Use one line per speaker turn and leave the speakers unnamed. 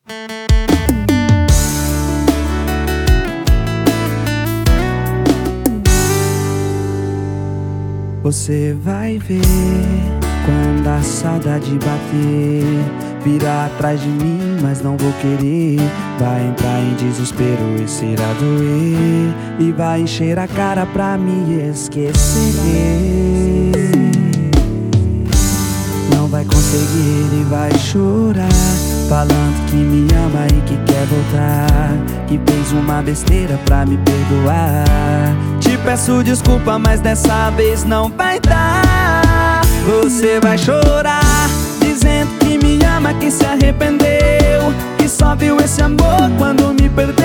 Você vai ver quando a saudade bater, virá atrás de mim, mas não vou querer. Vai entrar em desespero e será doer, e vai encher a cara pra me esquecer. Não vai conseguir e vai chorar, falando que me ama e que quer voltar, que fez uma besteira pra me perdoar. Te peço desculpa, mas dessa vez não vai dar. Você vai chorar, dizendo que me ama, que se arrependeu, que só viu esse amor quando me perdeu.